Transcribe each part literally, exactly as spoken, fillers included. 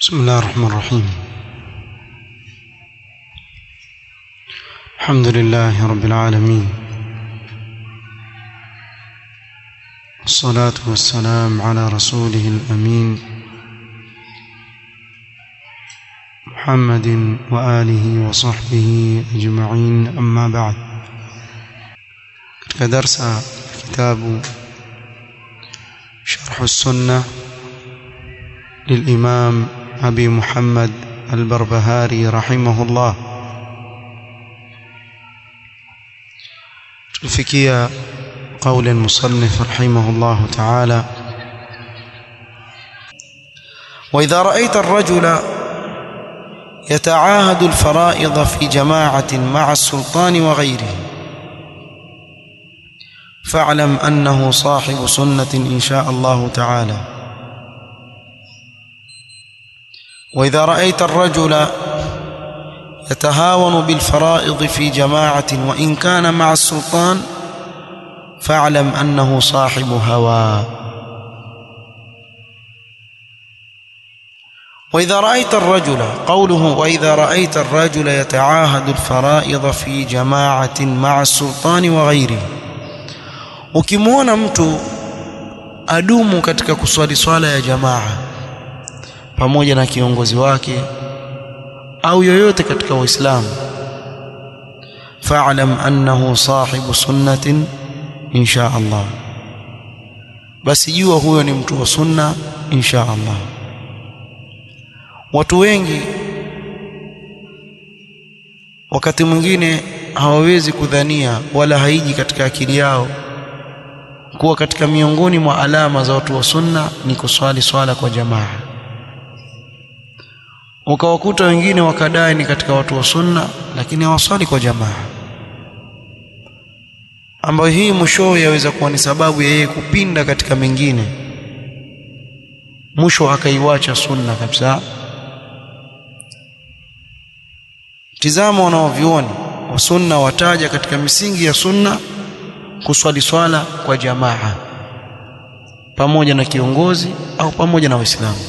بسم الله الرحمن الرحيم. الحمد لله رب العالمين، والصلاة والسلام على رسوله الأمين محمد وآله وصحبه أجمعين، أما بعد. كدرس كتاب شرح السنة للإمام أبي محمد البربهاري رحمه الله، تفكية قول المصنف رحمه الله تعالى: وإذا رأيت الرجل يتعاهد الفرائض في جماعة مع السلطان وغيره فاعلم أنه صاحب سنة إن شاء الله تعالى. وإذا رأيت الرجل يتهاون بالفرائض في جماعة وإن كان مع السلطان فاعلم أنه صاحب هوى. وإذا رأيت الرجل، قوله وإذا رأيت الرجل يتعاهد الفرائض في جماعة مع السلطان وغيره، ukimwona mtu adumu katika kuswali swala ya jamaa pamoja na kiongozi wake au yoyote katika Uislamu, fa'lam annahu sahibu sunnatin insha Allah, basi jua huyo ni mtu wa sunna insha Allah. Watu wengi wakati mwingine hawawezi kudhania wala haiji katika akili yao kuwa katika miongoni mwa alama za watu wa sunna ni kuswali swala kwa jamaa. Ukawakuta wengine wakadai ni katika watu wa sunna lakini hawaswali kwa jamaa, ambayo hii mwisho yaweza kuwa ni sababu ya yeye kupinda katika mengine, mwisho akaiwacha sunna kabisa. Tizama wanaovioni wa sunna wataja katika misingi ya sunna kuswali swala kwa jamaa pamoja na kiongozi au pamoja na Waislamu.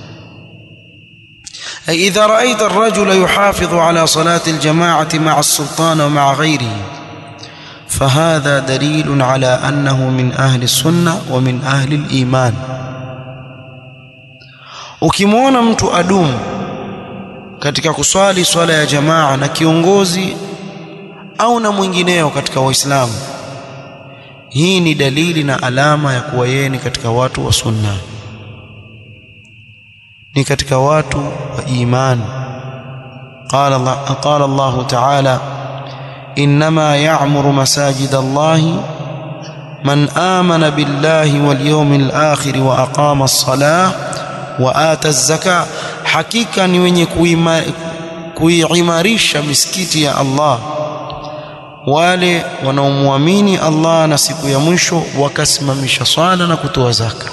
أي إذا رأيت الرجل يحافظ على صلاة الجماعة مع السلطان ومع غيره فهذا دليل على أنه من أهل السنة ومن أهل الإيمان. ukimwona mtu adumu katika kuswali swala ya jamaa na kiongozi au na mwingineo katika Waislamu, hii ni dalili na alama ya kuwa yeye ni katika watu wa sunna, ni katika watu wa iman. Qala Allah, qala Allah ta'ala: innama ya'muru masajid Allah man amana billahi wal yawmil akhir wa aqama as-salah wa ata az-zakah. Hakika ni wenye kuimarisha misikiti ya Allah wale wanaomwamini Allah na siku ya mwisho wakasimamisha swala na kutoa zaka.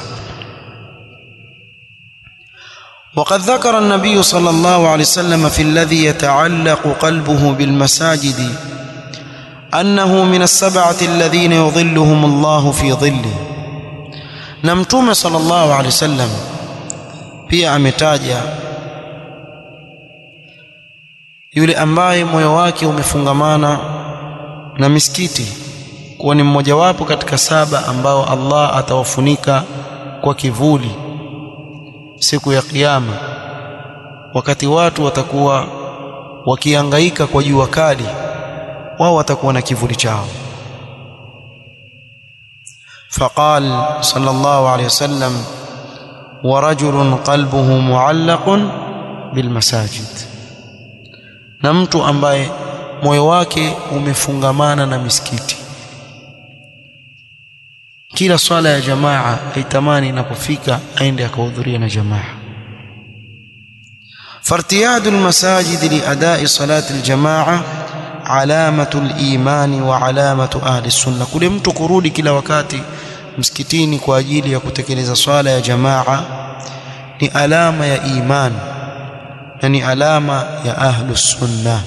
وقد ذكر النبي صلى الله عليه وسلم في الذي يتعلق قلبه بالمساجد أنه من السبعة الذين يظلهم الله في ظله. نمتوم صلى الله عليه وسلم pia ametaja yule ambaye moyo wake umefungamana na misikiti kuwa ni mmoja wapo katika saba ambao Allah atawafunika kwa kivuli siku ya kiyama, wakati watu watakuwa wakihangaika kwa jua kali, wao watakuwa na kivuli chao. Faqal sallallahu alayhi wasallam: wa rajulun qalbuhu mu'allaqun bil masajid, na mtu ambaye moyo wake umefungamana na misikiti, kila swala ya jamaa aitamani inapofika aende akahudhuria na jamaa. فارتياد المساجد لأداء صلاة الجماعة علامة الإيمان وعلامة أهل السنة. kule mtu kurudi kila wakati msikitini kwa ajili ya kutekeleza swala ya jamaa ni alama ya iman na ni alama ya ahlus sunnah.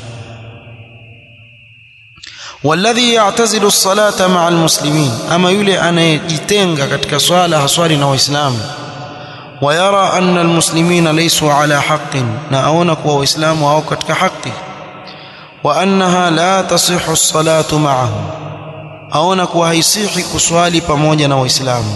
والذي يعتزل الصلاة مع المسلمين, ama yule anayejitenga katika swala haswali na Waislamu, ويرى أن المسلمين ليسوا على حق نأونك وإسلام أو كتك حق وأنها لا تصح الصلاة معهم أونك وهيصيح كسوالي pamoja وإسلام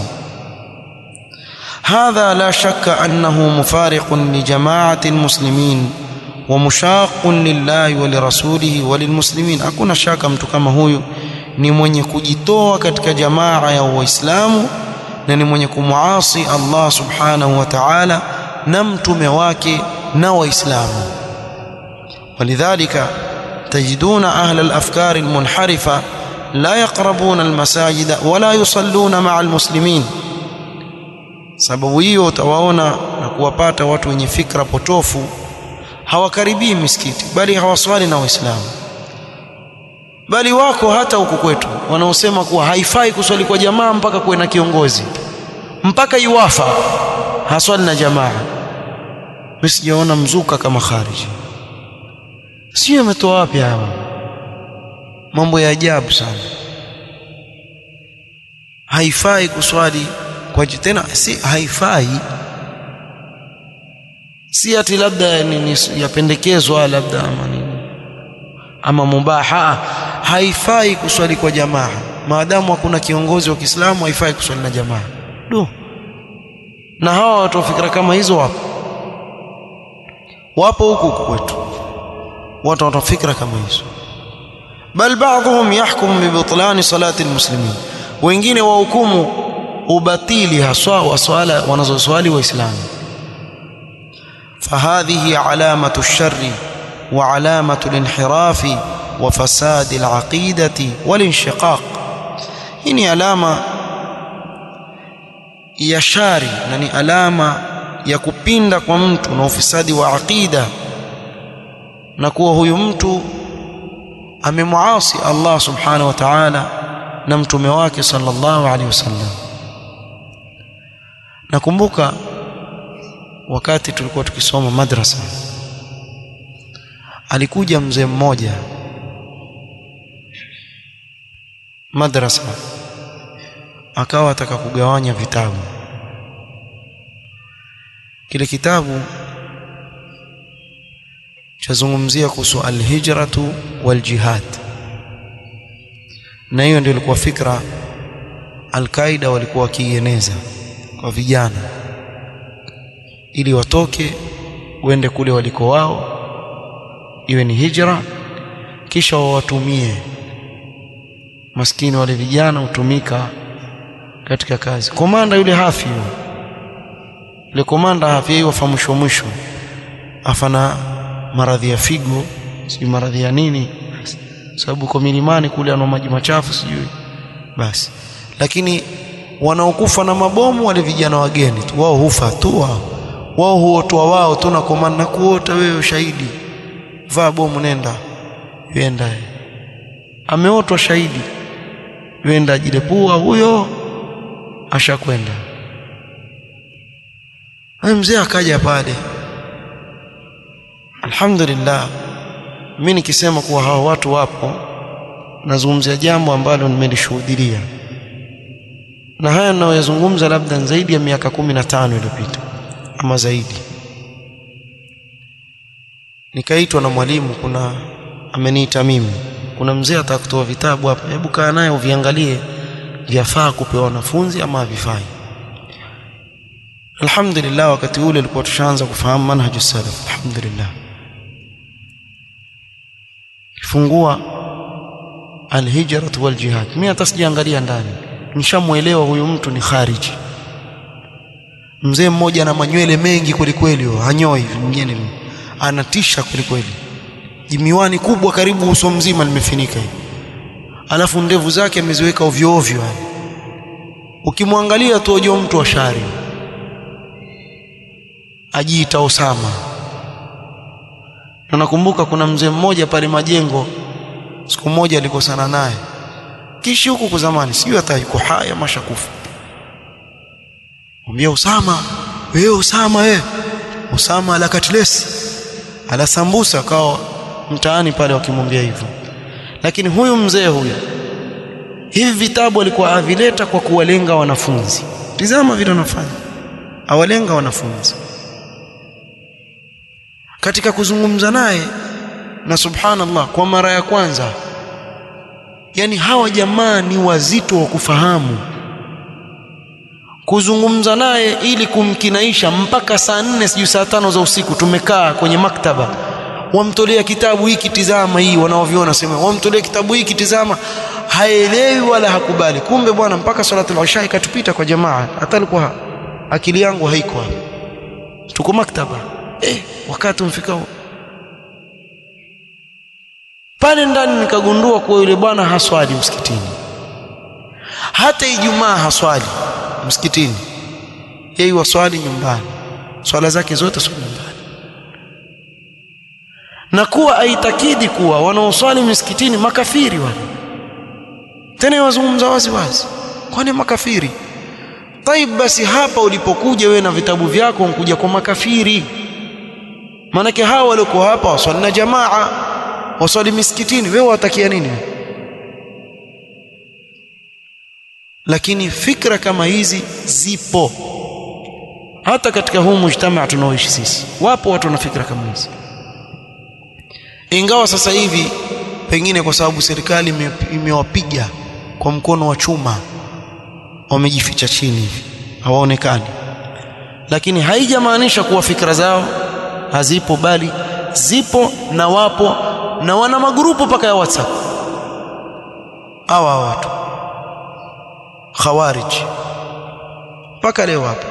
هذا لا شك أنه مفارق لجماعة المسلمين ومشاق لله ولرسوله وللمسلمين. hakuna shaka mtu kama huyu ni mwenye kujitoa katika jamaa ya Waislamu na ni mwenye kumuasi Allah subhanahu wa ta'ala na mtume wake na Waislamu. ولذلك تجدون أهل الأفكار المنحرفة لا يقربون المساجد ولا يصلون مع المسلمين. sababu hiyo utawaona na kuwapata watu wenye fikra potofu hawakaribii misikiti bali hawaswali na Waislamu, bali wako hata huku kwetu wanaosema kuwa haifai kuswali kwa jamaa mpaka kuwe na kiongozi, mpaka iwafa haswali na jamaa. Msijaona mzuka kama khariji. Sio umetoa wapi hawa mambo ya ajabu sana. Haifai kuswali kwa tena, si haifai, si ati labda ni yapendekezwa labda ama nini ama mubaha. Haifai kuswali kwa jamaa maadamu hakuna kiongozi wa Kiislamu, haifai kuswali na jamaa. Do na hawa watu fikra kama hizo wapo wapo huku kwetu, watu wana fikra kama hizo. bal baadhum yahkum bi butlan salati almuslimin, wengine wahukumu ubatili haswa wa swala wanazoswali Waislamu. فهذه علامة الشر وعلامة الانحراف وفساد العقيدة والانشقاق. هني علامة ya shari na ni alama ya kupinda kwa mtu na ufisadi wa aqida, na kuwa huyu mtu amemuasi Allah subhanahu wa ta'ala na mtume wake sallallahu alaihi wasallam. Nakumbuka wakati tulikuwa tukisoma madrasa, alikuja mzee mmoja madrasa akawa ataka kugawanya vitabu. Kile kitabu chazungumzia kuhusu al-hijratu wal-jihad, na hiyo ndio ilikuwa fikra Al-Qaeda walikuwa wakieneza kwa vijana ili watoke wende kule waliko wao, iwe ni hijra, kisha wawatumie maskini wale vijana utumika katika kazi. Komanda yule hafi yule komanda hafi yeye wafa mwisho mwisho afana maradhi ya figo, si maradhi ya nini, sababu kwa milimani kule ana maji machafu sijui basi. Lakini wanaokufa na mabomu wale vijana wageni tu, wao hufa tu, wao wao huotoa wao tu na komanda kuota wewe shahidi, vaa bomu nenda yenda, ameotwa shahidi yenda jilepua huyo ashakwenda. Hayo mzee akaja pale. Alhamdulillah, mimi nikisema kuwa hawa watu wapo nazungumzia jambo ambalo nimelishuhudia, na haya ninayozungumza labda zaidi ya miaka kumi na tano iliyopita ama zaidi. Nikaitwa na mwalimu, kuna ameniita mimi, kuna mzee atakutoa vitabu hapa, hebu kaa naye uviangalie vyafaa kupewa wanafunzi ama havifai. Alhamdulillah, wakati ule ulikuwa tushaanza kufahamu manhaju salaf. Alhamdulillah, kifungua al-hijratu wal jihad, mimi hata sijaangalia ndani, nishamuelewa huyu mtu ni khariji. Mzee mmoja na manywele mengi kweli kweli, hanyoi vingine, anatisha kweli kweli, jimiwani kubwa karibu uso mzima limefinika hivi, alafu ndevu zake ameziweka ovyo ovyo, ukimwangalia tu unajua mtu wa shari, ajiita Osama. Na nakumbuka kuna mzee mmoja pale Majengo, siku moja alikosana naye kishi huko kwa zamani, sijui hata yuko haya mashakufu. Mwambia Osama, wewe Osama wewe, Osama ala katlesi ala sambusa, kao mtaani pale wakimwambia hivyo. Lakini huyu mzee huyu, hivi vitabu alikuwa avileta kwa kuwalenga wanafunzi. Tizama vile anafanya, awalenga wanafunzi katika kuzungumza naye. Na subhanallah, kwa mara ya kwanza, yani hawa jamaa ni wazito wa kufahamu, kuzungumza naye ili kumkinaisha mpaka saa nne siju saa tano za usiku tumekaa kwenye maktaba, wamtolea kitabu hiki tizama, hii wanaoviona sema wamtolea kitabu hiki tizama, haelewi wala hakubali. Kumbe bwana, mpaka salatu al-isha ikatupita kwa jamaa, hata alikuwa akili yangu haiko hapo, tuko maktaba eh, wakati umfikao pale ndani, nikagundua kwa yule bwana haswali msikitini, hata Ijumaa haswali msikitini, yeye waswali nyumbani, swala zake zote sio nyumbani, na kuwa aitakidi kuwa wanaoswali msikitini makafiri wale, tena wazungumza wazi wazi, kwani makafiri. Taib, basi hapa ulipokuja wewe na vitabu vyako unkuja kwa makafiri, manake hawa walikuwa hapa waswali na jamaa, waswali misikitini, wewe watakia nini? Lakini fikra kama hizi zipo hata katika huu mujtamaa tunaoishi sisi, wapo watu wana fikra kama hizi, ingawa sasa hivi pengine kwa sababu serikali imewapiga kwa mkono wa chuma, wamejificha chini hivi hawaonekani, lakini haijamaanisha kuwa fikra zao hazipo, bali zipo na wapo, na wana magrupu paka ya WhatsApp. Hawa watu khawarij paka leo hapo.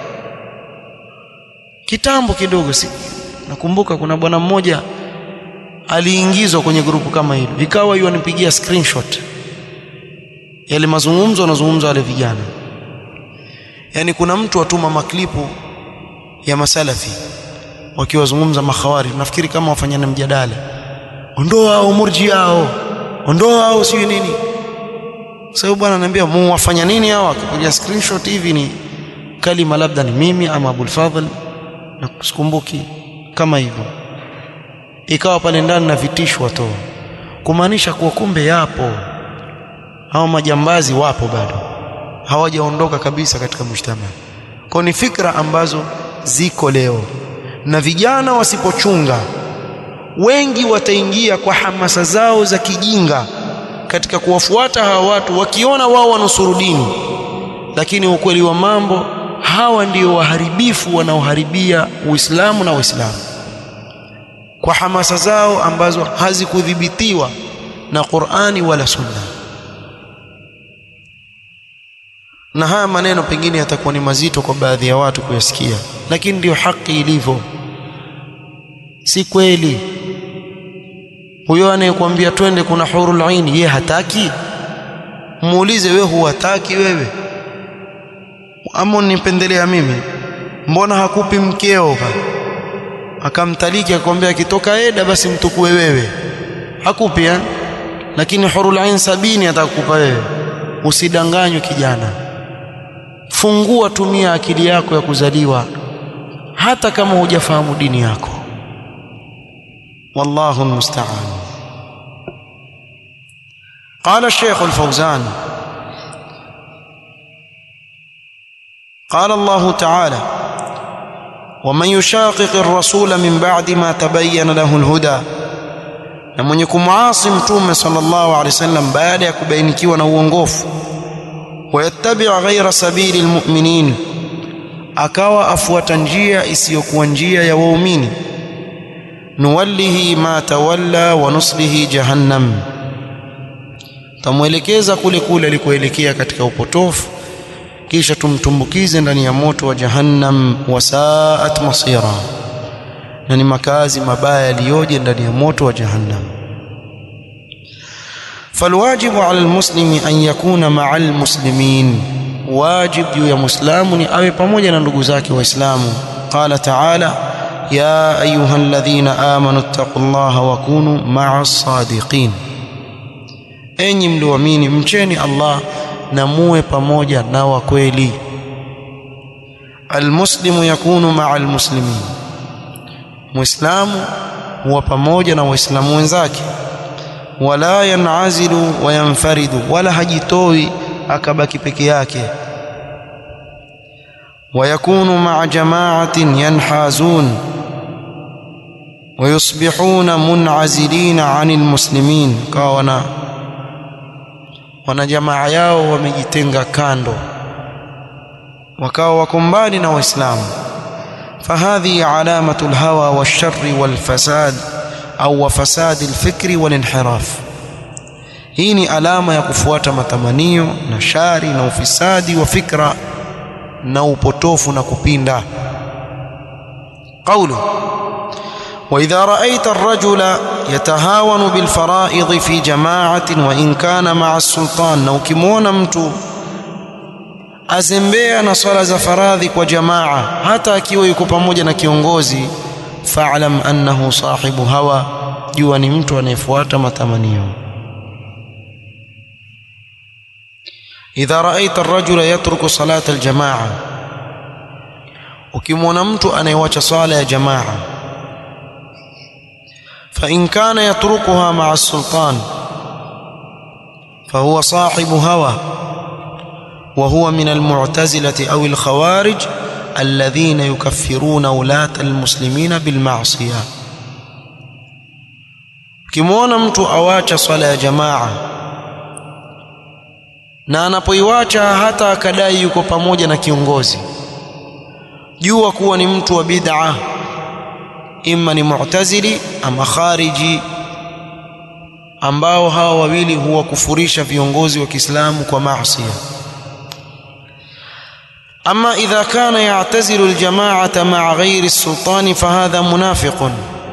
Kitambo kidogo, si nakumbuka kuna bwana mmoja aliingizwa kwenye grupu kama hilo, ikawa yeye anipigia screenshot yale mazungumzo anazungumza wale vijana. Yani kuna mtu atuma maklipu ya masalafi wakiwazungumza makhawari, nafikiri kama wafanyana mjadala, ondoa au murji hao, ondoa au si nini. Sasa bwana ananiambia muwafanya nini hao? Akipiga screenshot hivi ni kalima labda ni mimi ama Abul Fadhl, na kusikumbuki kama hivyo, ikawa pale ndani na vitisho watoa, kumaanisha kuwa kumbe yapo hao majambazi, wapo bado hawajaondoka kabisa katika mujtamaa. Kwa ni fikra ambazo ziko leo, na vijana wasipochunga, wengi wataingia kwa hamasa zao za kijinga katika kuwafuata hawa watu, wakiona wao wanusuru dini, lakini ukweli wa mambo hawa ndio waharibifu wanaoharibia Uislamu na Waislamu kwa hamasa zao ambazo hazikudhibitiwa na Qur'ani wala Sunna. Na haya maneno pengine yatakuwa ni mazito kwa baadhi ya watu kuyasikia, lakini ndio haki ilivyo. Si kweli huyo anayekwambia twende kuna hurul ain yeye hataki? Muulize wewe, huwataki wewe ama unipendelea mimi? Mbona hakupi mkeo akamtaliki akwambia akitoka eda basi mtukue wewe? Hakupi eh? Lakini hurul ain sabini atakupa wewe. Usidanganywe kijana, fungua, tumia akili yako ya kuzaliwa, hata kama hujafahamu dini yako. والله المستعان. قال الشيخ الفوزان قال الله تعالى: ومن يشاقق الرسول من بعد ما تبين له الهدى، na mwenye kumuasi mtume sallallahu alaihi wasallam baada ya kubainikiwa na uongofu, wayattabi' ghayra sabili almu'minin, akawa afuata njia isiyokuwa njia ya waumini, nuwallihi ma tawalla wa nuslihi jahannam, tamwelekeza kule kule alikoelekea katika upotofu, kisha tumtumbukize ndani ya moto wa jahannam. Wasaat masira, na ni makazi mabaya yaliyoje ndani ya moto wa jahannam. falwajibu ala almuslimi an yakuna ma'a almuslimin, wajib juu ya muislamu ni awe pamoja na ndugu zake waislamu. qala ta'ala: ya ayuha alladhina amanu ittaqullaha wa kunu ma'a as-sadiqin, enyi mlioamini mcheni Allah na muwe pamoja na wa kweli. almuslimu yakunu ma'a almuslimin, muislamu huwa pamoja na waislamu wenzake. wala yanazilu wa yanfaridu, wala hajitoi akabaki peke yake. ويكون مع جماعة ينحازون ويصبحون منعزلين عن المسلمين كاونا wana jamaa yao wamejitenga kando wakawa wakumbani na waislamu. فهذه علامة الهوى والشر والفساد أو فساد الفكر والانحراف. hii ni alama ya kufuata matamanio na shari na ufisadi wa fikra na upotofu na kupinda. قوله وإذا رأيت الرجل يتهاون بالفرائض في جماعة وإن كان مع السلطان, na ukimwona mtu azembea na swala za faradhi kwa jamaa hata akiwa yuko pamoja na kiongozi, fa'lam annahu sahibu hawa, jua ni mtu anayefuata matamanio. إذا رأيت الرجل يترك صلاة الجماعة, ukimwona mtu anayewacha swala ya jamaa, فإن كان يتركها مع السلطان فهو صاحب هوى وهو من المعتزلة أو الخوارج الذين يكفرون ولاة المسلمين بالمعصية. ukimwona mtu awacha swala ya jamaa na anapoiwacha hata akadai yuko pamoja na kiongozi, jua kuwa ni mtu wa bid'a, imma ni mu'tazili ama khariji, ambao hawa wawili huwa kufurisha viongozi wa Kiislamu kwa maasi. Ama idha kana ya'tazilu al-jama'ata ma'a ghayri as-sultani fahadha munafiqun,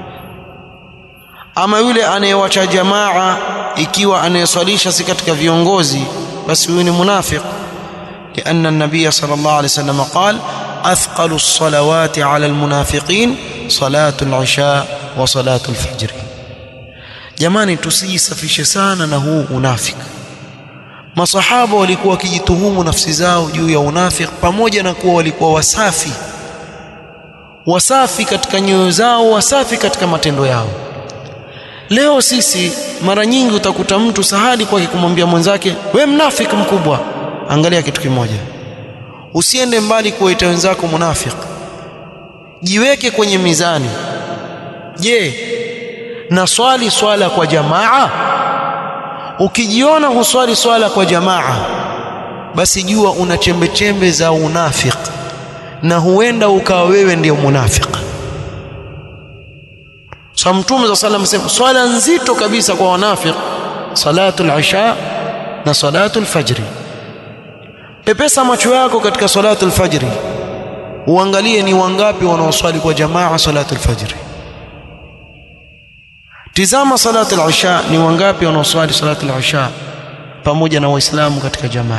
ama yule anayewacha jamaa ikiwa anayeswalisha si katika viongozi, basi huyu ni munafiq. لأن النبي صلى الله عليه وسلم قال أثقل الصلوات على المنافقين صلاة العشاء وصلاة الفجر. jamani, tusijisafishe sana na huu unafiki. Masahaba walikuwa wakijituhumu nafsi zao juu ya unafiki, pamoja na kuwa walikuwa wasafi wasafi katika nyoyo zao, wasafi katika matendo yao. Leo sisi mara nyingi utakuta mtu sahali kwa kumwambia mwenzake we mnafiki mkubwa. Angalia kitu kimoja, usiende mbali kuwaita wenzako munafiki, jiweke kwenye mizani. Je, na swali swala kwa jamaa? Ukijiona huswali swala kwa jamaa, basi jua una chembe chembe za unafiki, na huenda ukawa wewe ndio munafiki. Sa Mtume za sallam sema swala nzito kabisa kwa wanafiki salatul isha na salatul fajri. Pepesa macho yako katika salatul fajri, uangalie ni wangapi wanaoswali kwa jamaa salatul fajri. Tizama salatul isha, ni wangapi wanaoswali salatul isha pamoja na waislamu katika jamaa.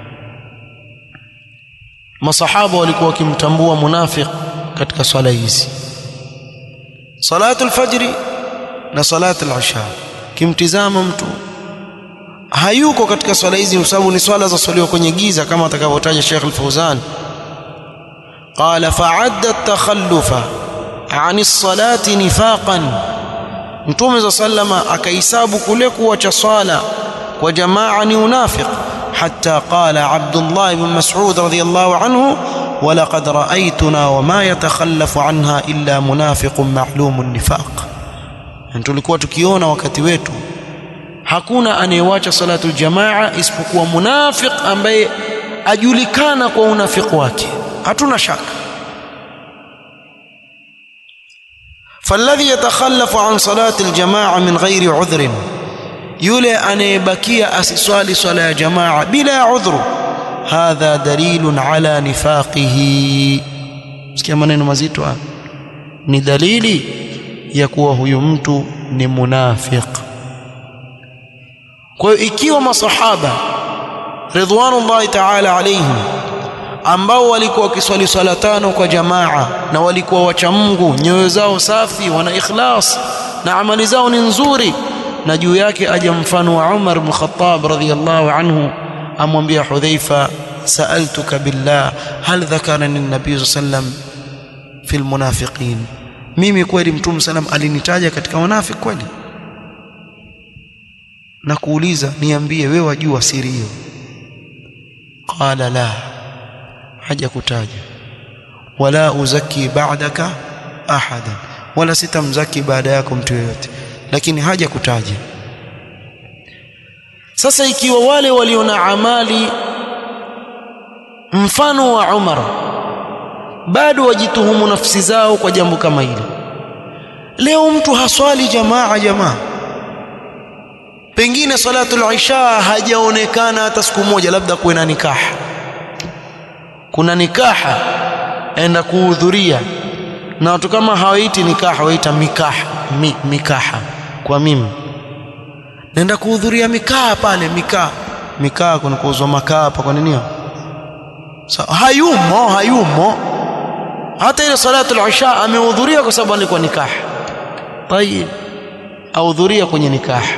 Masahaba walikuwa wakimtambua munafiki katika swala hizi, salatul fajri na salatul isha. Kimtizama mtu hayuko katika swala hizi, kwa sababu ni swala za swaliwa kwenye giza, kama atakavyotaja Sheikh Al-Fawzan. Qala fa'adda at-takhallufa 'ani as-salati nifaqan, Mtume za sallama akahesabu kule kuacha swala kwa jamaa ni unafiki. Hatta qala Abdullah ibn Mas'ud radhiyallahu anhu wa laqad ra'aytuna wa ma yatakhallafu anha illa munafiqun ma'lumun nifaq. Tulikuwa tukiona wakati wetu hakuna anayewacha salatul jamaa isipokuwa munafiq ambaye ajulikana kwa unafiki wake, hatuna shaka. فالذي يتخلف عن صلاة الجماعة من غير عذر, yule anayebakia asiswali swala ya jamaa bila udhuru, hadha dalilun ala nifaqihi. Sikia maneno mazito hapa, ni dalili ya kuwa huyu mtu ni munafiq. Kwa hiyo ikiwa masahaba ridwanullahi ta'ala alayhim ambao walikuwa wakiswali swala tano kwa jamaa na walikuwa wacha Mungu, nyoyo zao safi, wana ikhlas na amali zao ni nzuri, na juu yake aja mfano wa Umar ibn Khattab radhiyallahu anhu amwambia Hudhaifa, sa'altuka billah hal dhakarani an-nabiy sallam fi al-munafiqin, mimi kweli Mtume sallam alinitaja katika wanafiki kweli? Na kuuliza niambie wewe wajua siri hiyo? Qala la, haja kutaja. wala uzaki ba'daka ahadan, wala sitamzaki baada yako mtu yoyote, lakini haja kutaja. Sasa ikiwa wale waliona amali mfano wa Umar bado wajituhumu nafsi zao kwa jambo kama hili, leo mtu haswali jamaa jamaa, pengine salatul isha hajaonekana hata siku moja, labda kuna nikaha, kuna nikaha aenda kuhudhuria, na watu kama hawaiti nikaha waita mikaha, mi, mikaha kwa mimi, naenda kuhudhuria mikaa pale, mikaa mikaa kuna kuuzwa makaa hapa. Kwa nini? So, hayumo hayumo hata ile salatul isha amehudhuria kwa sababu alikuwa nikaha. Tayeb, ahudhuria kwenye nikaha,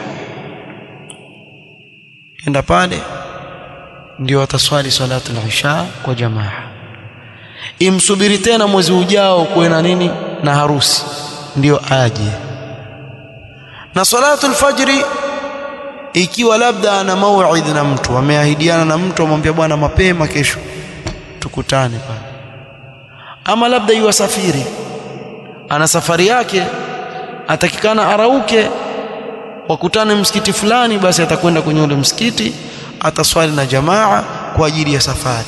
enda pale ndio ataswali salatul isha kwa jamaa, imsubiri tena mwezi ujao kuena nini na harusi ndio aje. Na salatul fajri ikiwa labda ana mauid na mtu, ameahidiana na mtu, amwambia bwana mapema kesho tukutane pale, ama labda yuwasafiri, ana safari yake, atakikana arauke wakutane msikiti fulani, basi atakwenda kwenye ule msikiti, ataswali na jamaa kwa ajili ya safari.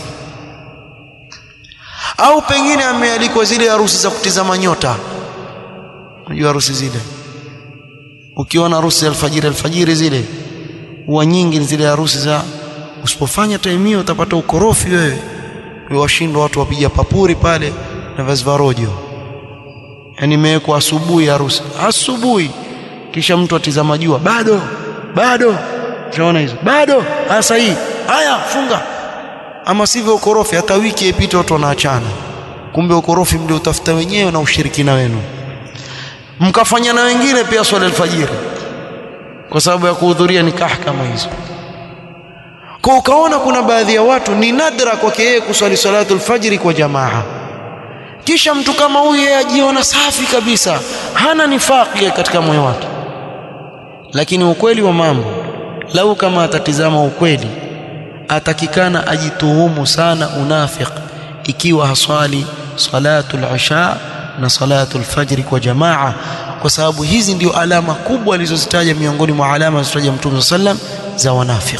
Au pengine amealikwa zile harusi za kutizama nyota. Unajua harusi zile, ukiona harusi alfajiri alfajiri zile huwa nyingi, zile harusi za usipofanya time hiyo utapata ukorofi wewe, washindwa watu wapiga papuri pale na vazi varojo. Yani imewekwa asubuhi harusi, asubuhi, kisha mtu atizama jua, bado bado, unaona hizo bado, hasa hii, haya funga. Ama sivyo ukorofi, hata wiki ipite watu wanaachana, kumbe ukorofi ndio utafuta wenyewe na ushirikina wenu, mkafanya na wengine pia swala alfajiri kwa sababu ya kuhudhuria nikah kama hizo. Kwa ukaona kuna baadhi ya watu ni nadra kwake yeye kuswali salatul fajri kwa jamaa, kisha mtu kama huyu yeye ajiona safi kabisa, hana nifaqi katika moyo wake. Lakini ukweli wa mambo, lau kama atatizama ukweli, atakikana ajituhumu sana unafiq ikiwa haswali salatul isha na salatul fajri kwa jamaa, kwa sababu hizi ndio alama kubwa alizozitaja miongoni mwa alama alizozitaja Mtume sallam za wanafiq.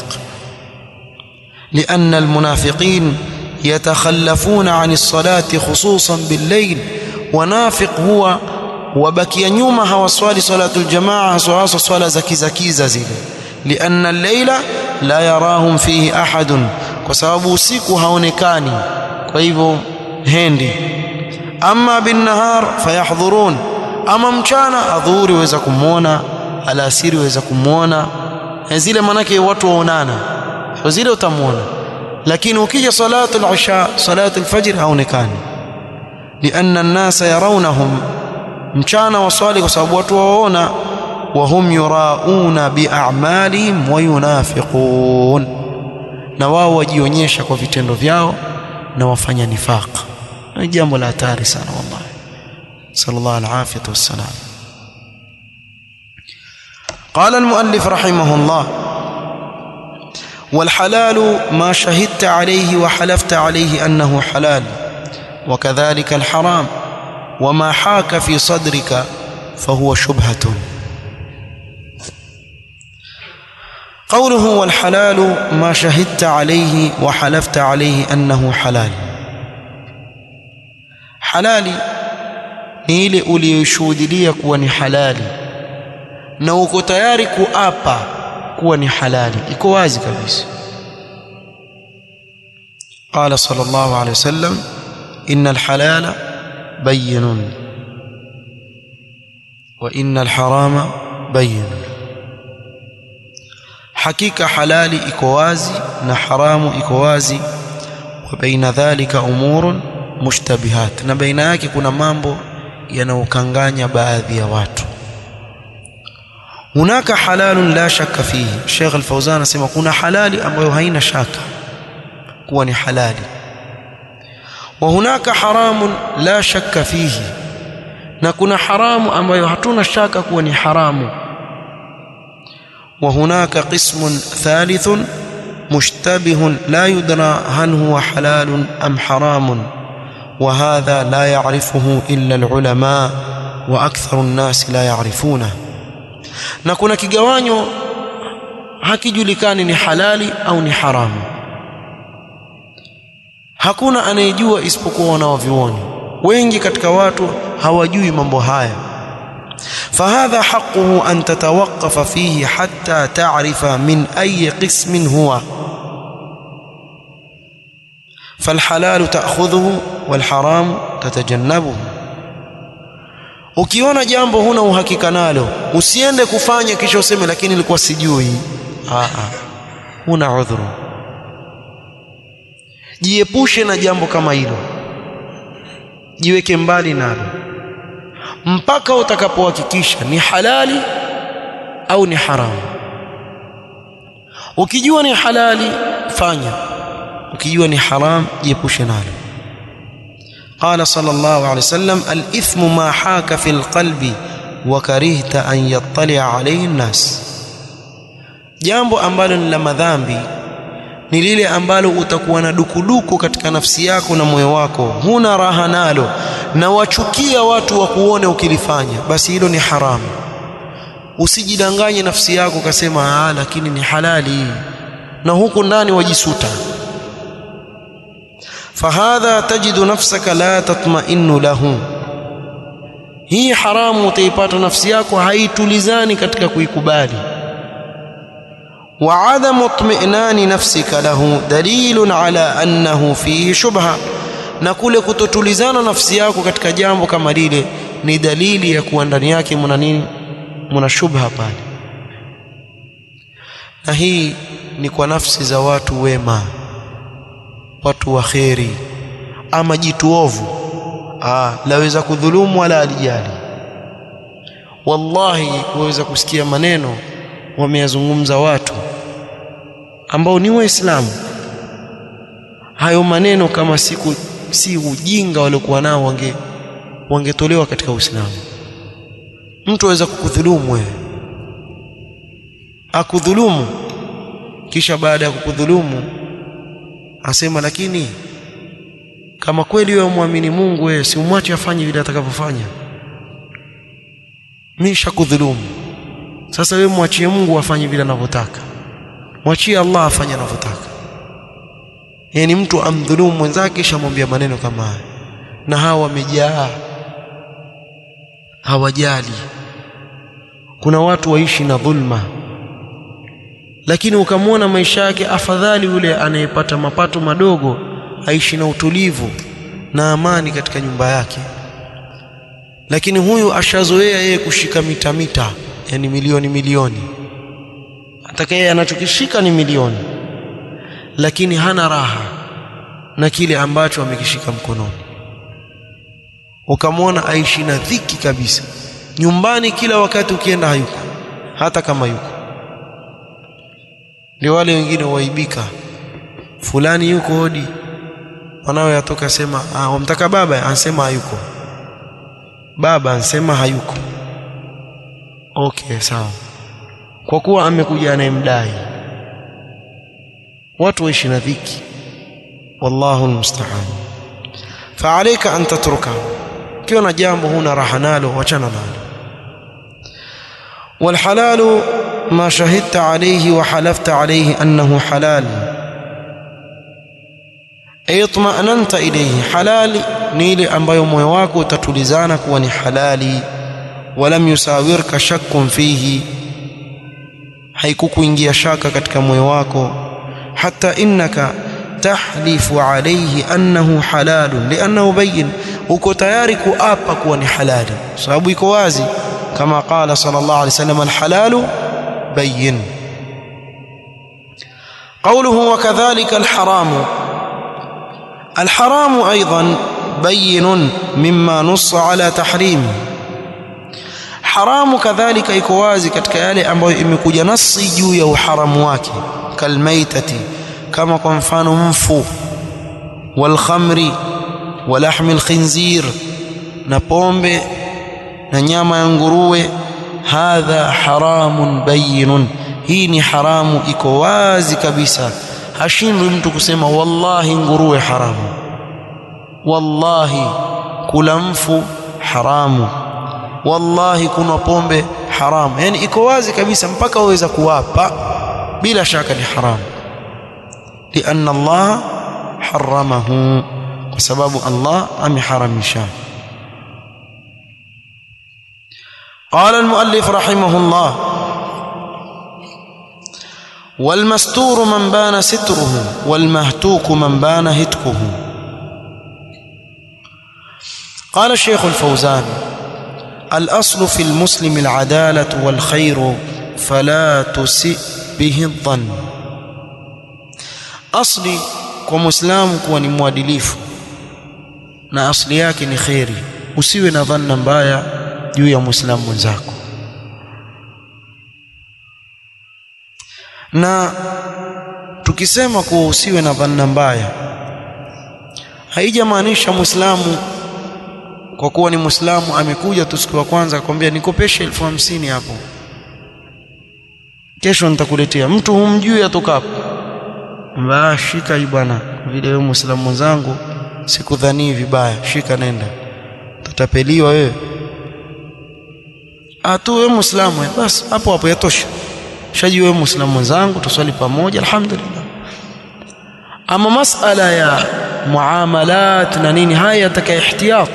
لأن المنافقين يتخلفون عن الصلاة خصوصا بالليل. ونافق هو وبكي nyuma hawaswali salatul jamaa, hasa swala za kizakiza zile, لأن الليل لا يراهم فيه أحد, kwa sababu usiku haonekani, kwa hivyo hendi. Amma bin nahar fayahdhurun, ama mchana adhuhuri waweza kumuona, alasiri waweza kumuona, zile manake watu waonana, kwa zile utamuona. Lakini ukija salatul isha salatul fajr haonekani, lianna an-nasa yarawnahum, mchana waswali kwa sababu watu waona, wa hum yurauna bi'a'malihim wa yunafiqun, na wao wajionyesha kwa vitendo vyao na wafanya nifaq. Ni jambo la hatari sana wallahi. sallallahu alaihi wasallam. قال المؤلف رحمه الله: والحلال ما شهدت عليه وحلفت عليه أنه حلال، وكذلك الحرام وما حاك في صدرك فهو شبهة. قوله والحلال ما شهدت عليه وحلفت عليه أنه حلال. حلالي ni ile uliyoshuhudia kuwa ni halali na uko tayari kuapa kuwa ni halali, iko wazi kabisa. قال صلى الله عليه وسلم: إن الحلال بين وإن الحرام بين. حقيقة حلالي iko wazi na haramu iko wazi, wa baina dhalika umurun mushtabihat, na baina yake kuna mambo yanaokanganya baadhi ya watu. Hunaka halalun la shakka fihi. Sheikh Al-Fawzan anasema kuna halali ambayo haina shaka kuwa ni halali, wa hunaka haramun la shakka fihi, na kuna haramu ambayo hatuna shaka kuwa ni haramu. Wa hunaka qismun thalithun mushtabihun la yudra hal huwa halalun am haramun, وهذا لا يعرفه إلا العلماء وأكثر الناس لا يعرفونه. na kuna kigawanyo hakijulikani ni halali au ni haramu, hakuna anayejua isipokuwa wanaovioni. Wengi katika watu hawajui mambo haya. فهذا حقه أن تتوقف فيه حتى تعرف من أي قسم هو، فالحلال تأخذه والحرام تتجنبه. Ukiona jambo huna uhakika nalo, usiende kufanya kisha useme lakini nilikuwa sijui. Ah ah, huna udhuru. Jiepushe na jambo kama hilo, jiweke mbali nalo mpaka utakapohakikisha ni halali au ni haramu. Ukijua ni halali fanya, ukijua ni haram jiepushe nalo. قال صلى الله عليه وسلم: الإثم ما حاك في القلب وكرهت أن يطلع عليه الناس. jambo ambalo ni la madhambi ni lile ambalo utakuwa na dukuduku katika nafsi yako na moyo wako, huna raha nalo na wachukia watu wakuone ukilifanya, basi hilo ni haramu. Usijidanganye nafsi yako kasema ah lakini ni halali, na huku ndani wajisuta. فهذا تجد نفسك لا تطمئن له. hii haramu utaipata nafsi yako haitulizani katika kuikubali. وعدم اطمئنان نفسك له دليل على أنه فيه شبهة. na kule kutotulizana nafsi yako katika jambo kama lile ni dalili ya kuwa ndani yake mna nini, mna shubha pale. na hii ni kwa nafsi za watu wema, watu wa kheri. Ama jitu ovu ah laweza kudhulumu wala alijali. Wallahi waweza kusikia maneno wameyazungumza watu ambao ni waislamu, hayo maneno kama siku si ujinga waliokuwa nao wange wangetolewa katika Uislamu. Mtu aweza kukudhulumu wewe, akudhulumu, kisha baada ya kukudhulumu asema lakini kama kweli wewe muamini Mungu, wewe si umwache afanye vile atakavyofanya. Mimi shakudhulumu, sasa wewe mwachie Mungu afanye vile anavyotaka, mwachie Allah afanye anavyotaka. Yani mtu amdhulumu mwenzake kisha mwambia maneno kama haya, na hawa wamejaa, hawajali. Kuna watu waishi na dhulma, lakini ukamwona maisha yake afadhali yule anayepata mapato madogo, aishi na utulivu na amani katika nyumba yake. Lakini huyu ashazoea yeye kushika mita mita, yani milioni milioni, atakaye anachokishika ni milioni, lakini hana raha na kile ambacho amekishika mkononi. Ukamwona aishi na dhiki kabisa, nyumbani kila wakati ukienda hayuko, hata kama yuko. Ndio wale wengine waibika, fulani yuko hodi, wanawe yatoka sema ah wamtaka baba, anasema hayuko, baba anasema hayuko. Okay, sawa, kwa kuwa amekuja anayemdai. Watu waishi na dhiki, wallahu almusta'an. Fa'alayka an tatruka, kiona jambo huna raha nalo, wachana nalo. والحلال ما شهدت عليه وحلفت عليه أنه حلال أي اطمأننت إليه. حلال نيل ambayo moyo wako utatulizana kuwa ni halali, walam yusawirka shakkun fihi, haikukuingia shaka katika moyo wako. Hatta innaka tahlifu alayhi annahu halalun li'annahu bayyin, uko tayari kuapa kuwa ni halali sababu iko wazi, kama qala sallallahu alayhi wasallam alhalalu bayyin. qawluhu wa kadhalika alharamu, الحرام أيضا بين مما نص على تحريمه. حرام كذلك iko wazi katika yale ambayo imekuja nasi juu ya uharamu wake, kalmaitati, kama kwa mfano mfu, walkhamri walahmi alkhinzir, na pombe na nyama ya nguruwe. Hadha haramun bayinun, hii ni haramu iko wazi kabisa. Hashindwi mtu kusema wallahi nguruwe haramu, wallahi kula mfu haramu, wallahi kunywa pombe haramu. Yani iko wazi kabisa mpaka waweza kuwapa bila shaka ni haramu, lianna Allah haramahu, kwa sababu Allah ameharamisha. قال المؤلف رحمه الله: والمستور من بان ستره والمهتوك من بان هتكه. قال الشيخ الفوزان: الأصل في المسلم العدالة والخير فلا تسئ به الظن. أصلي كمسلم كوني مwadilifu na asli yake ni khairi, usiwe na dhanna mbaya juu ya muislamu mwenzako. Na tukisema kuwa usiwe na dhanna mbaya, haijamaanisha muislamu kwa kuwa ni muislamu amekuja tu siku ya kwanza akwambia nikopeshe elfu hamsini hapo, kesho nitakuletea. Mtu humjui atokapo, mbaa shika hii bwana, vile wewe muislamu mwenzangu sikudhani vibaya, shika nenda, tutapeliwa wewe. Atu wewe muislamu, basi hapo hapo yatosha, shaji wewe muislamu mwenzangu, tuswali pamoja, alhamdulillah. Ama masala ya muamalat na nini, haya yataka ihtiyat,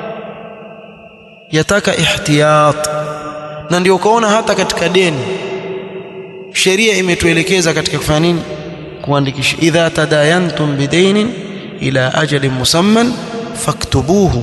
yataka ihtiyat. Na ndio ukaona hata katika deni sheria imetuelekeza katika kufanya nini, kuandikisha. Idha tadayantum bidainin ila ajalin musamman faktubuhu.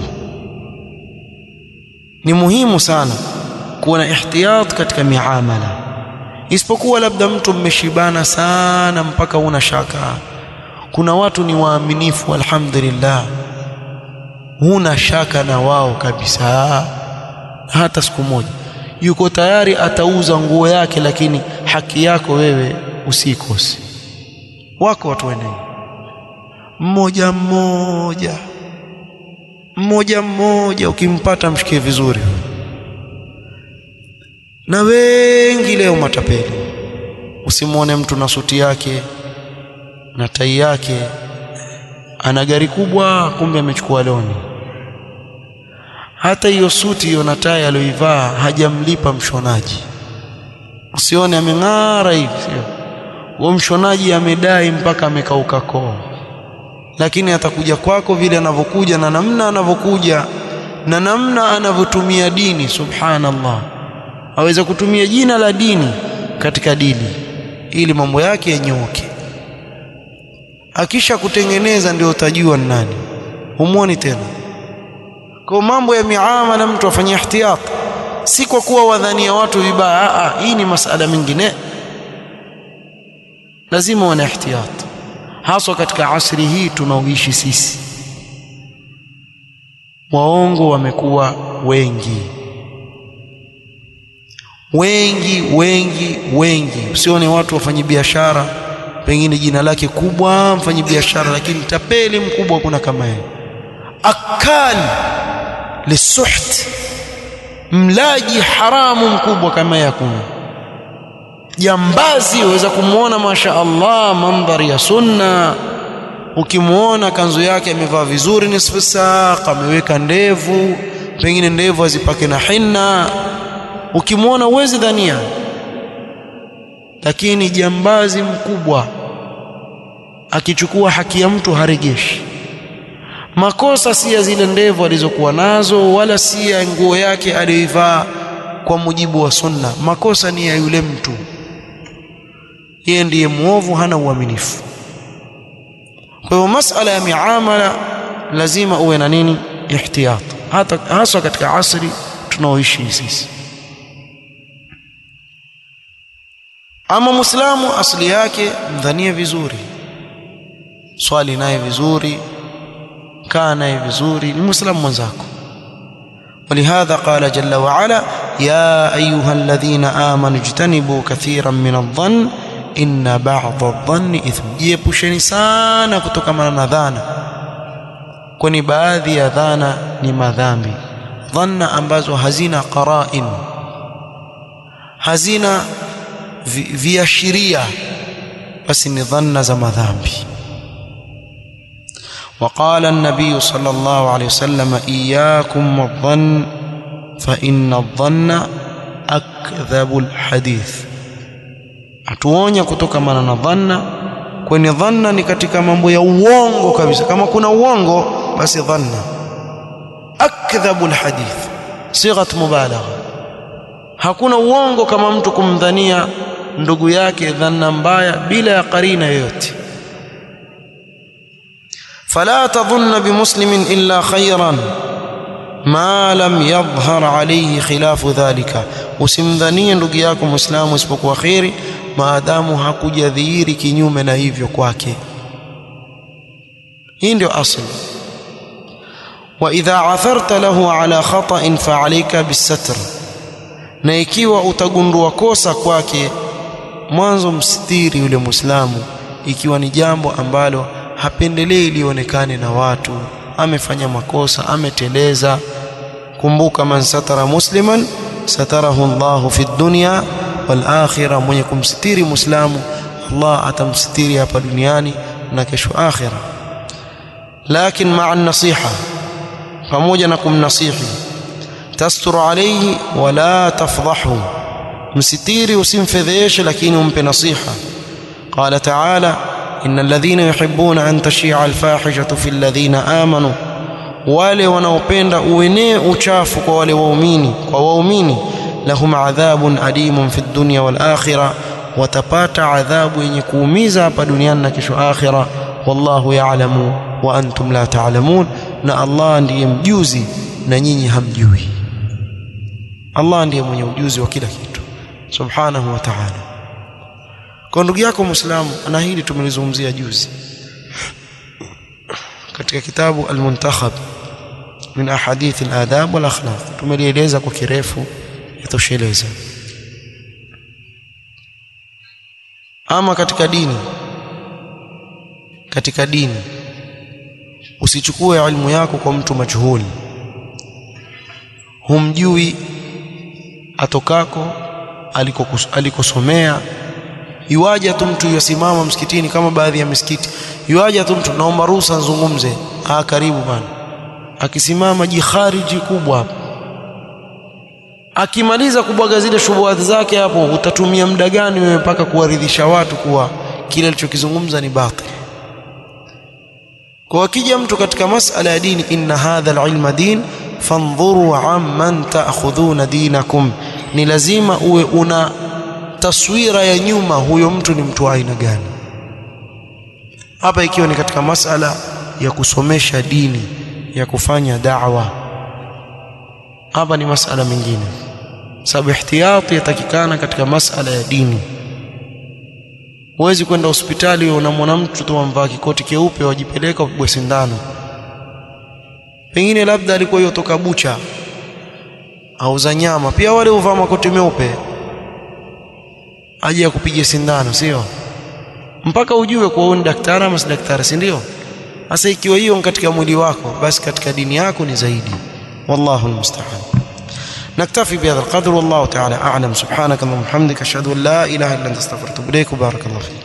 Ni muhimu sana kuwa na ihtiyat katika miamala, isipokuwa labda mtu mmeshibana sana mpaka una shaka. Kuna watu ni waaminifu alhamdulillah, huna shaka na wao kabisa, hata siku moja yuko tayari atauza nguo yake, lakini haki yako wewe usikose. Wako watu wengine mmoja mmoja mmoja mmoja, ukimpata mshikie vizuri. Na wengi leo matapeli, usimuone mtu na suti yake na tai yake, ana gari kubwa, kumbe amechukua loni. Hata hiyo suti hiyo na tai aliyoivaa hajamlipa mshonaji. Usione ameng'ara hivi, sio huo mshonaji amedai mpaka amekauka koo, lakini atakuja kwako vile anavyokuja na namna anavyokuja na namna anavyotumia dini. Subhanallah, aweza kutumia jina la dini katika dini ili mambo yake yanyooke. Akisha kutengeneza ndio utajua ni nani, humuoni tena. Kwa mambo ya miamala mtu afanye ihtiyat, si kwa kuwa wadhania watu vibaya. Ah, hii ni masala mingine, lazima wana ihtiyat, haswa katika asri hii tunaoishi sisi. Waongo wamekuwa wengi wengi wengi wengi. Usione watu wafanye biashara, pengine jina lake kubwa mfanye biashara, lakini tapeli mkubwa kuna kama yeye. Akal lisuht, mlaji haramu mkubwa kama yeye kuna. Jambazi waweza kumuona masha Allah mandhari ya sunna, ukimuona kanzu yake amevaa vizuri nisfu saq, ameweka ndevu, pengine ndevu azipake na hinna, ukimuona uwezi dhania. Lakini jambazi mkubwa akichukua haki ya mtu harejeshi. Makosa si ya zile ndevu alizokuwa nazo, wala si ya nguo yake aliyoivaa kwa mujibu wa sunna. Makosa ni ya yule mtu, yeye ndiye muovu, hana uaminifu. Kwa hiyo masala ya miamala lazima uwe na nini, ihtiyat, hata hasa katika asri tunaoishi sisi. Ama muislamu asli yake mdhanie vizuri, swali naye vizuri, kaa naye vizuri, ni muislamu mwenzako. ولهذا قال جل وعلا: يا أيها الذين آمنوا اجتنبوا كثيرا من الظن إن بعض الظن إثم. Jiepusheni sana kutokana na dhana, kwani baadhi ya dhana ni madhambi. Dhanna ambazo hazina qarain, hazina viashiria, basi ni dhanna za madhambi. وقال النبي صلى الله عليه وسلم إياكم والظن فإن الظن أكذب الحديث. atuonya kutokana na dhanna, kwani dhanna ni katika mambo ya uongo kabisa. Kama kuna uongo basi dhanna akdhabul hadith, sighat mubalagha. Hakuna uongo kama mtu kumdhania ndugu yake dhanna mbaya bila ya qarina yoyote. فلا تظن بمسلم إلا خيرا ما لم يظهر عليه خلاف ذلك. usimdhanie ndugu yako muislamu isipokuwa khairi maadamu hakujadhihiri kinyume na hivyo kwake. hii ndio asili. وإذا عثرت له على خطأ فعليك بالستر. na ikiwa utagundua kosa kwake, mwanzo mstiri yule muislamu, ikiwa ni jambo ambalo hapendelei lionekane na watu, amefanya makosa, ameteleza. kumbuka, man satara musliman satarahu Allahu fi dunya wal akhirah, mwenye kumstiri muislamu Allah atamstiri hapa duniani na kesho akhirah. Lakin ma'a nasiha, pamoja na kumnasihi, tasturu alayhi wala tafdahu, msitiri usimfedheshe lakini umpe nasiha. qala ta'ala إن الذين يحبون أن تشيع الفاحشة في الذين آمنوا, wale wanaopenda uenee uchafu kwa wale waumini kwa waumini, lahum adhabun alimun fi dunya wal akhirah, watapata adhabu yenye kuumiza hapa duniani na kesho akhirah. wallahu ya'lamu wa antum la ta'lamun, na Allah ndiye mjuzi na nyinyi hamjui. Allah ndiye mwenye ujuzi wa kila kitu subhanahu wa ta'ala. Kwa ndugu yako Muislamu, na hili tumelizungumzia juzi katika kitabu Al-Muntakhab min ahadith al-adab wal akhlaq, tumelieleza kwa kirefu, yatosheleza. Ama katika dini, katika dini usichukue elimu yako kwa mtu majhuli, humjui atokako, alikosomea. Yuaje tu mtu yasimama msikitini, kama baadhi ya misikiti, yuaje tu mtu, naomba ruhusa nzungumze. Ah, karibu bana. Akisimama jikhariji kubwa hapo, akimaliza kubwaga zile shubuhat zake hapo, utatumia muda gani wewe mpaka kuwaridhisha watu kuwa kile alichokizungumza ni batil? Kwa akija mtu katika masala ya dini, inna hadha al-ilma din fanzuru amman ta'khudhuna dinakum, ni lazima uwe una taswira ya nyuma, huyo mtu ni mtu aina gani. Hapa ikiwa ni katika masala ya kusomesha dini, ya kufanya da'wa, hapa ni masala mengine, sababu ihtiyati yatakikana katika masala ya dini. Huwezi kwenda hospitali unamwona mtu tu amvaa kikoti keupe wajipeleka upigwe sindano, pengine labda alikuwa yotoka bucha au za nyama, pia wale uvaa makoti meupe aje kupiga sindano, sio? Mpaka ujue kwa wewe ni daktari ama si daktari, si ndio? Sasa ikiwa hiyo katika mwili wako, basi katika dini yako ni zaidi. wallahu almusta'an. naktafi bihadha alqadr, wallahu ta'ala a'lam. subhanaka wa bihamdika ashhadu an la ilaha illa anta astaghfiruka wa atubu ilaik. barakallahu fik.